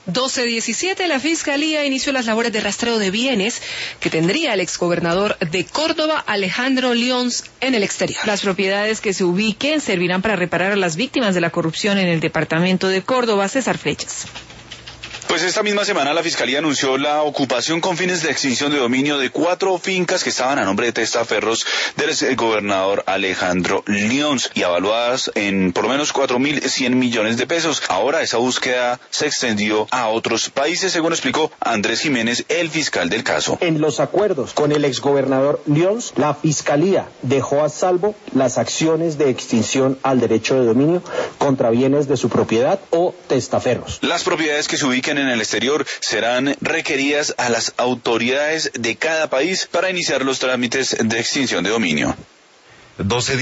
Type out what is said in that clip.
12:17, la Fiscalía inició las labores de rastreo de bienes que tendría el exgobernador de Córdoba, Alejandro Lyons, en el exterior. Las propiedades que se ubiquen servirán para reparar a las víctimas de la corrupción en el departamento de Córdoba. César Flechas. Pues esta misma semana la Fiscalía anunció la ocupación con fines de extinción de dominio de 4 fincas que estaban a nombre de testaferros del gobernador Alejandro Lyons y avaluadas en por lo menos 4.100 millones de pesos. Ahora esa búsqueda se extendió a otros países, según explicó Andrés Jiménez, el fiscal del caso. En los acuerdos con el exgobernador Lyons, la Fiscalía dejó a salvo las acciones de extinción al derecho de dominio contra bienes de su propiedad o testaferros. Las propiedades que se ubiquen en el exterior serán requeridas a las autoridades de cada país para iniciar los trámites de extinción de dominio.